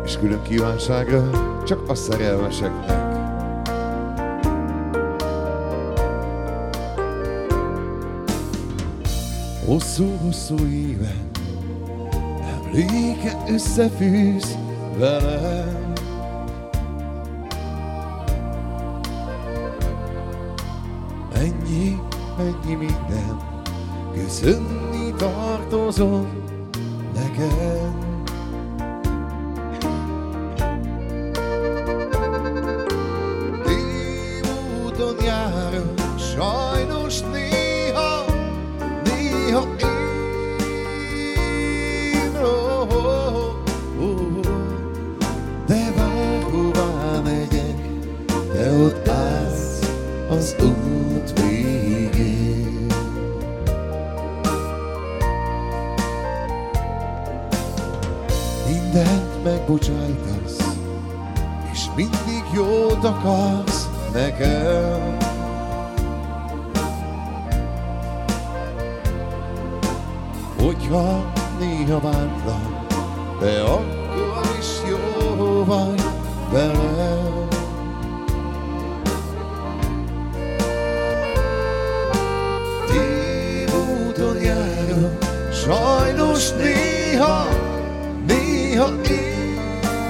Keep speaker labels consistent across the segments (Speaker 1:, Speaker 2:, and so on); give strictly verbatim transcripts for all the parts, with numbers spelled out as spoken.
Speaker 1: és külön kívánságra csak a szerelmeseknek. Hosszú-hosszú éven emléke összefűz velem. Mennyi, mennyi minden köszönni tartozom neked. Tévúton járok, sajnos néha, néha én, oh, oh, oh. De bárhová megyek, te ott állsz az út végén. Mindent megbocsájtasz, és mindig jót akarsz nekem. Hogyha néha bántlak, de akkor is jó vagy velem. Tévúton járok, sajnos néha, néha én,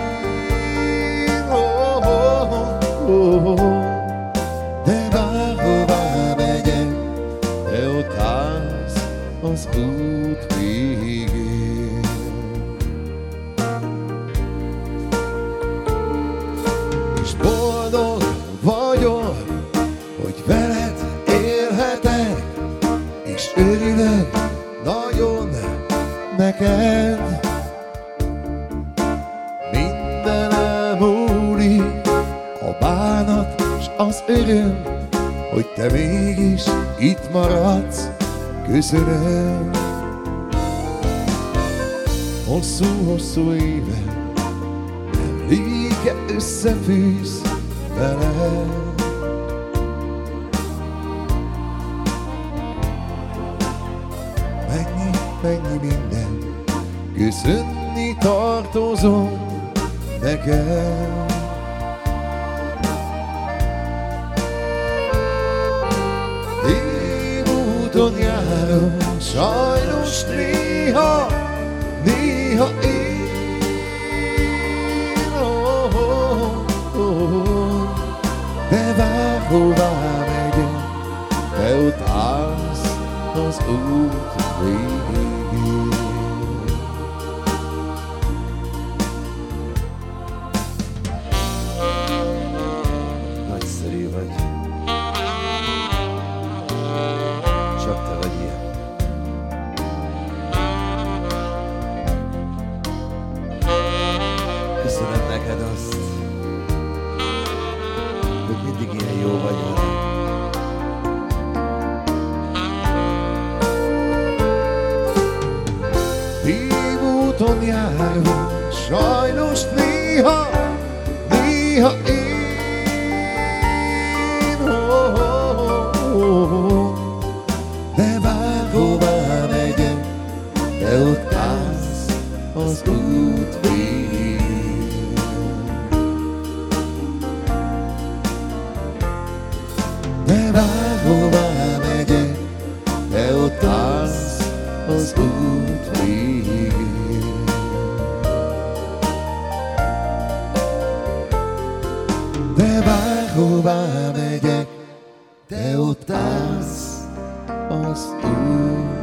Speaker 1: oh, oh, oh, oh. De bárhová megyek, te ott állsz az út végén. És boldog vagyok, hogy veled élhetek, és örülök nagyon neked. Minden elmúlik, a bánat s az öröm, hogy te mégis itt maradsz. Köszönöm. Hosszú-hosszú éven emléke összefűz velem. Mennyi, mennyi minden köszönni tartozom neked. Tévúton járok, sajnos néha, néha én, oh, oh, oh. De bárhová megyek, te ott állsz az út végén. Nagyszerű vagy. Csak te vagy ilyen. Köszönöm neked azt, hogy mindig ilyen jó vagy velem. Tévúton járunk, sajnos néha, néha én, oh, oh, oh, oh. De bárhová megyek, te ott állsz az út végén. De bárhová megyek, te ott állsz az út végén. De bárhová megyek, te ott állsz az út